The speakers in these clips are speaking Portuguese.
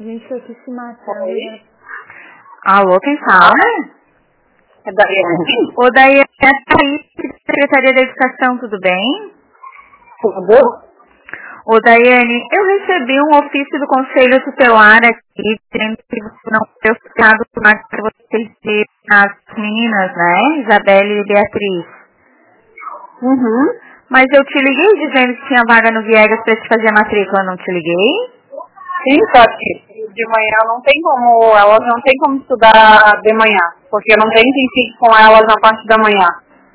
Gente, eu aqui se matando. Oi? Alô, quem fala? É Daiane. Ô, Daiane, Secretaria da Educação, tudo bem? Tudo? Ô, Daiane, eu recebi um ofício do Conselho Tutelar aqui, dizendo que não foi oficiado para vocês terem as meninas, né? Isabelle e Beatriz. Uhum. Mas eu te liguei dizendo que tinha vaga no Viegas para te fazer a matrícula, não te liguei? Sim, só que de manhã não tem como, elas não tem como estudar de manhã, porque não tem quem fique com elas na parte da manhã.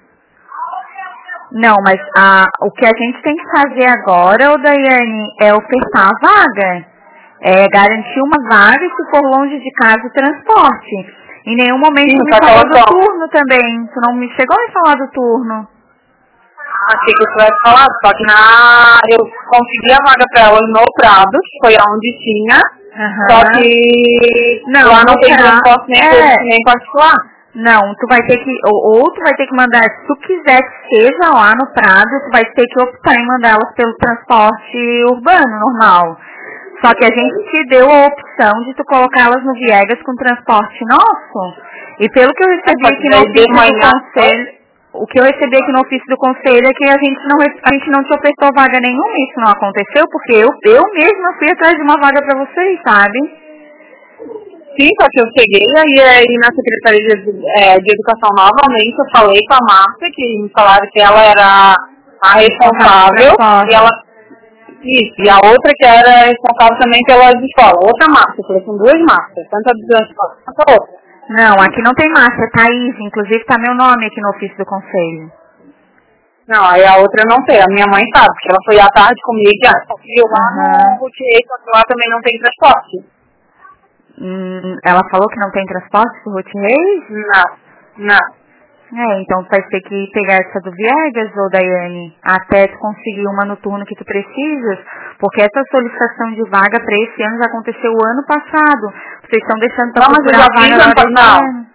Não, mas o que a gente tem que fazer agora, ô Daiane, é ofertar a vaga. É garantir uma vaga e se for longe de casa o transporte. Em nenhum momento Sim, tu me falou do turno também. Tu não me chegou a me falar do turno. Achei que você vai falar, só que eu consegui a vaga pra elas no Prado, que foi onde tinha, só que Não, lá não tem será? transporte nem público, nem particular. Não, tu vai ter que, ou tu vai ter que mandar, se tu quiser que seja lá no Prado, tu vai ter que optar em mandá-las pelo transporte urbano, normal. Só que a gente te deu a opção de tu colocá-las no Viegas com transporte nosso. E pelo que eu recebi aqui no ofício do conselho, o que eu recebi aqui no ofício do conselho é que a gente não te ofertou vaga nenhuma, isso não aconteceu, porque eu mesma fui atrás de uma vaga pra vocês, sabe? Sim, só que eu cheguei aí na Secretaria de Educação novamente, eu falei com a Márcia, que me falaram que ela era a responsável, e ela... Isso, e a outra que era responsável também pelas escolas, outra Márcia, eu falei com duas Márcias, tanto a da escola quanto a outra. Não, aqui não tem Márcia, Thaís, inclusive tá meu nome aqui no ofício do conselho. Não, aí a outra não tem, a minha mãe sabe, porque ela foi à tarde comigo e conseguiu lá no Routier, só que lá também não tem transporte. Ela falou que não tem transporte pro Routier? Não. Então tu vai ter que pegar essa do Viegas, ou Daiane, até tu conseguir uma no turno que tu precisas, porque essa solicitação de vaga para esse ano já aconteceu o ano passado. Vocês estão deixando pra procurar a vaga agora esse ano.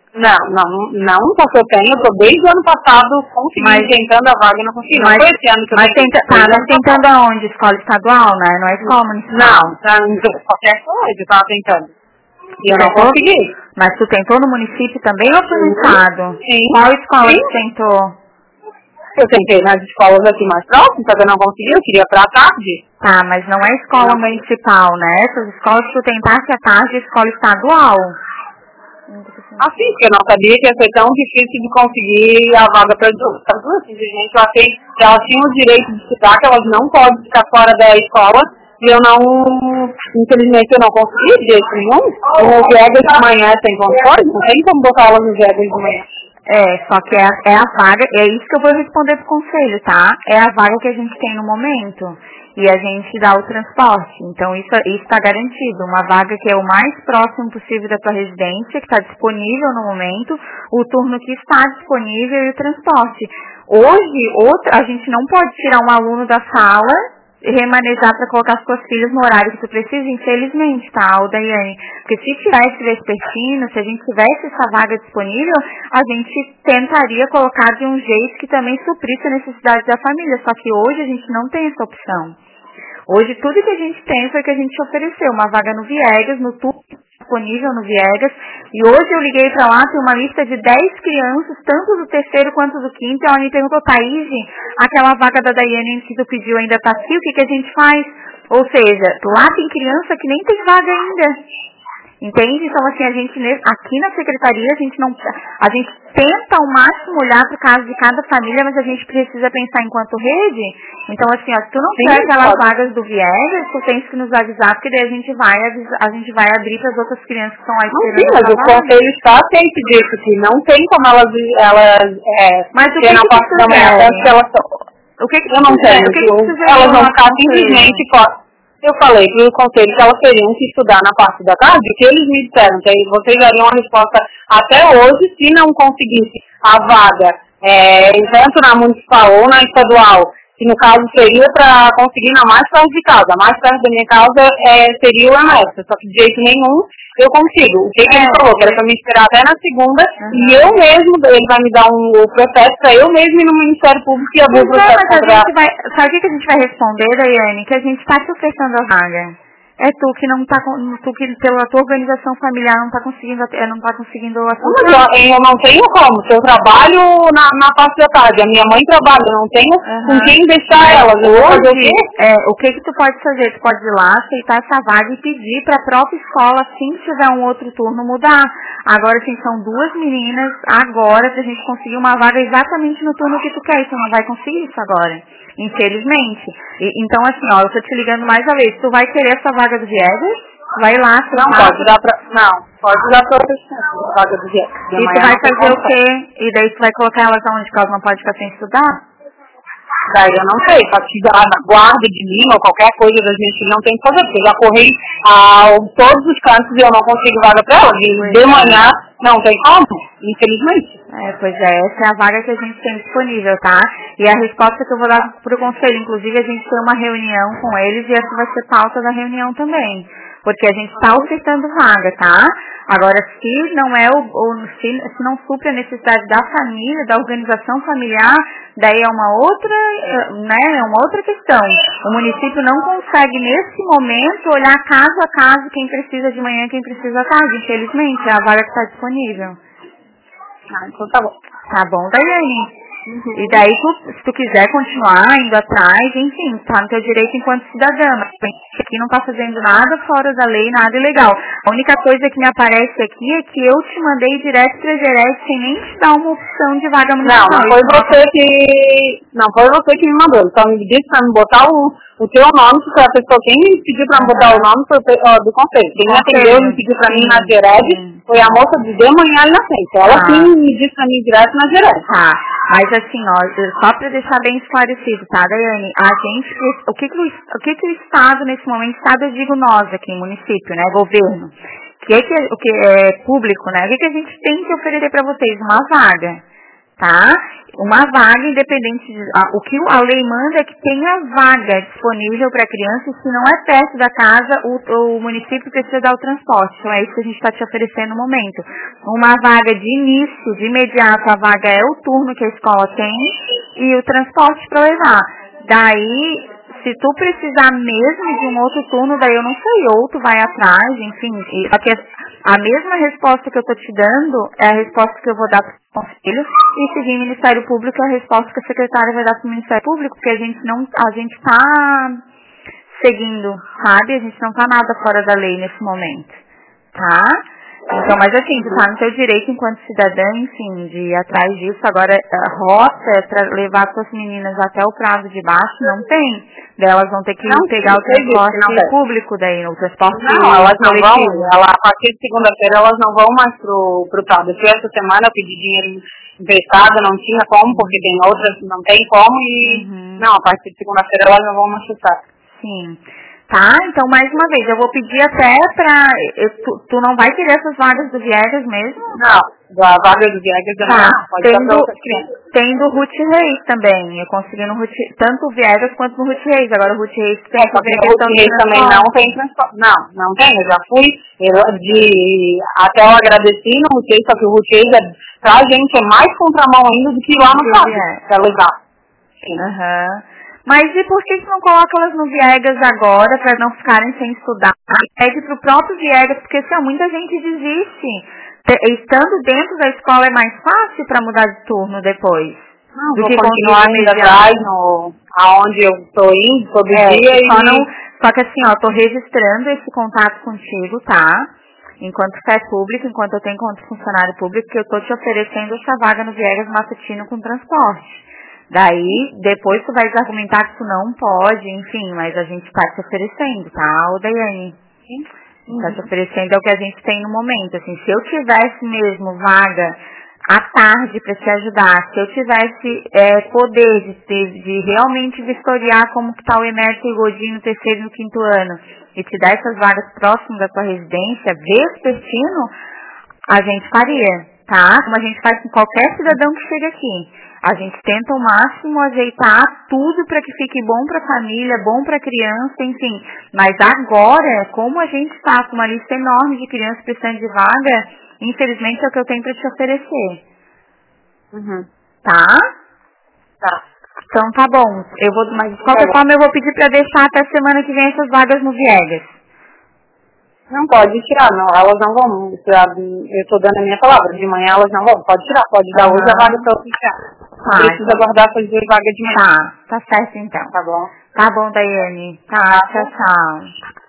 Não, porque eu tô desde o ano passado tentando a vaga e não consegui. Não foi esse ano que mas tentando aonde? Escola estadual, né? Não é escola municipal? Não, qualquer coisa eu tava tentando. E eu não consegui. Mas tu tentou no município também ou foi no estado? Sim. Qual escola tu tentou? Eu tentei nas escolas aqui mais próximas, só que eu não consegui, eu queria pra tarde. Tá, mas não é escola municipal, né? Essas escolas que tu tentasse à tarde é escola estadual. Assim, porque eu não sabia que ia ser tão difícil de conseguir a vaga para as duas. Simplesmente eu achei que elas tinham o direito de estudar, que elas não podem ficar fora da escola. E eu não, infelizmente eu não consegui de jeito nenhum. No Viegas de manhã sem controle, não tem como botar elas no Viegas de manhã. Só que é a vaga, é isso que eu vou responder pro conselho, tá? É a vaga que a gente tem no momento. E a gente dá o transporte. Então isso está garantido. Uma vaga que é o mais próximo possível da tua residência, que está disponível no momento, o turno que está disponível e o transporte. Hoje, a gente não pode tirar um aluno da sala e remanejar para colocar as tuas filhas no horário que tu precisa, infelizmente, tá, Daiane? Porque se tirar esse vespertino, se a gente tivesse essa vaga disponível, a gente tentaria colocar de um jeito que também suprisse a necessidade da família, só que hoje a gente não tem essa opção. Hoje tudo que a gente tem foi que a gente ofereceu uma vaga no Viegas, no turno disponível no Viegas, e hoje eu liguei pra lá, tem uma lista de 10 crianças, tanto do terceiro quanto do quinto, e ela me perguntou, Thaís, aquela vaga da Daiane que tu pediu ainda tá aqui, o que a gente faz? Ou seja, lá tem criança que nem tem vaga ainda. Entende? Então, assim, a gente, aqui na secretaria, a gente tenta ao máximo olhar para o caso de cada família, mas a gente precisa pensar enquanto rede. Então, assim, ó, se tu não tiver aquelas vagas do Viegas, tu tens que nos avisar, porque daí a gente vai abrir para as outras crianças que estão lá esperando. Sim, mas o conselho está ciente disso, que não tem como elas mas o que na parte da manhã, que elas o que eu não tenho, elas vão ficar simplesmente fora. Eu falei para o conselho que elas teriam que estudar na parte da tarde, que eles me disseram que vocês dariam uma resposta até hoje, se não conseguisse a vaga, tanto na municipal ou na estadual, que no caso seria para conseguir na mais perto de casa. A mais perto da minha casa seria o Ernesto, só que de jeito nenhum eu consigo. O que ele falou? Que era para me esperar até na segunda, e eu mesmo, ele vai me dar o processo para eu mesmo ir no Ministério Público e abrir o processo contra... Sabe o que a gente vai responder, Daiane? Que a gente está te ofertando a vaga. É tu que não tá, tu que pela tua organização familiar não tá conseguindo Eu não tenho como, se eu trabalho na parte da tarde, a minha mãe trabalha, eu não tenho com quem deixar elas. Eu vou fazer o quê? O que tu pode fazer? Tu pode ir lá, aceitar essa vaga e pedir pra própria escola, assim que tiver um outro turno, mudar. Agora, assim, são 2 meninas agora pra gente conseguir uma vaga exatamente no turno que tu quer, e tu não vai conseguir isso agora. Infelizmente. Então, assim, ó, eu tô te ligando mais uma vez. Tu vai querer essa vaga do Viegas? Vai lá, não pode dar pra... Não, pode dar pra outra vaga do Viegas. E tu vai fazer o quê? E daí tu vai colocar elas aonde que elas não podem ficar sem estudar? Daí eu não sei, pra te dar na guarda de mim ou qualquer coisa da gente não tem que fazer, porque eu já corri a todos os cantos e eu não consigo vaga pra elas. E de manhã não tem como, infelizmente. Pois é, essa é a vaga que a gente tem disponível, tá? E a resposta que eu vou dar pro conselho, inclusive a gente tem uma reunião com eles e essa vai ser pauta da reunião também. Porque a gente está ofertando vaga, tá? Agora, se não é se não supre a necessidade da família, da organização familiar, daí é uma outra questão. O município não consegue, nesse momento, olhar caso a caso quem precisa de manhã e quem precisa à tarde. Infelizmente, é a vaga que está disponível. Então tá bom. Tá bom, Daiane? E daí, se tu quiser continuar indo atrás, enfim, tá no teu direito enquanto cidadã. Mas aqui não tá fazendo nada fora da lei, nada ilegal. A única coisa que me aparece aqui é que eu te mandei direto pra Gerete sem nem te dar uma opção de vaga municipal. Não foi você que me mandou. Só me disse pra me botar o teu nome, porque a pessoa quem me pediu pra me botar o nome foi do conselho. Quem me atendeu me pediu pra mim na Gerete foi a moça de manhã ali na frente. Ela sim me disse pra mim direto na Gerete. Tá. Mas assim, ó, só para deixar bem esclarecido, tá, Daiane? A gente, o que o Estado nesse momento, Estado eu digo nós aqui, município, né, governo, o que é público, né? O que a gente tem que oferecer para vocês? Uma vaga, tá? Uma vaga independente o que a lei manda é que tenha vaga disponível para criança, e se não é perto da casa, o município precisa dar o transporte. Então é isso que a gente está te oferecendo no momento. Uma vaga de início, de imediato, a vaga é o turno que a escola tem e o transporte para levar. Daí, se tu precisar mesmo de um outro turno, daí eu não sei, ou tu vai atrás, enfim. Porque a mesma resposta que eu tô te dando é a resposta que eu vou dar para o conselho, e seguir o Ministério Público é a resposta que a secretária vai dar para o Ministério Público, porque a gente tá seguindo, sabe? A gente não tá nada fora da lei nesse momento, tá? Então, mas assim, tu tá no teu direito enquanto cidadã, enfim, de ir atrás disso. Agora, a rota para levar suas meninas até o Prado de Baixo não tem. Daí elas vão ter que pegar o transporte público daí, o transporte elas não vão. A partir de segunda-feira elas não vão mais pro Prado. Essa semana eu pedi dinheiro emprestado, não tinha como, porque tem outras que não tem como e não, a partir de segunda-feira elas não vão mais chutar. Sim. Tá? Então, mais uma vez, eu vou pedir até tu não vai querer essas vagas do Viegas mesmo? Não, a vaga do Viegas não. Pode dar pra outras crianças. Tem do Ruth Reis também. Eu consegui no tanto o Viegas quanto no Ruth Reis. Agora o Ruth Reis tem que ver a questão do Reis também não tem transporte. Não tem. Eu já fui. Até eu agradeci no Ruth Reis, só que o Ruth Reis pra gente é mais contramão ainda do que lá no Prado. Pra levar. Sim. Mas e por que não coloca elas no Viegas agora, para não ficarem sem estudar? Pede pro próprio Viegas, porque assim, muita gente desiste. Estando dentro da escola é mais fácil para mudar de turno depois. Não, do que continuar indo atrás aonde eu estou indo todo dia. Só que assim, ó, tô registrando esse contato contigo, tá? Enquanto fé público, enquanto eu tenho enquanto funcionário público, que eu tô te oferecendo essa vaga no Viegas Matutino com transporte. Daí, depois tu vai argumentar que tu não pode, enfim, mas a gente tá te oferecendo, tá, Daiane? Tá te oferecendo é o que a gente tem no momento, assim, se eu tivesse mesmo vaga à tarde para te ajudar, se eu tivesse poder de realmente vistoriar como que tá o Emérito e o Godinho no 3º e no 5º ano, e te dar essas vagas próximas da tua residência, vespertino, a gente faria, tá? Como a gente faz com qualquer cidadão que chega aqui. A gente tenta ao máximo ajeitar tudo para que fique bom para a família, bom para a criança, enfim. Mas agora, como a gente está com uma lista enorme de crianças precisando de vaga, infelizmente é o que eu tenho para te oferecer. Tá? Tá. Então tá bom. Mas de qualquer forma eu vou pedir para deixar até semana que vem essas vagas no Viegas. Não pode tirar, não. Elas não vão. Eu estou dando a minha palavra. De manhã elas não vão. Pode tirar. Pode dar hoje a vaga para eu tirar. Precisa aguardar fazer vaga de manhã. Tá certo então. Tá bom. Tá bom, Daiane. Tá, tchau, tchau.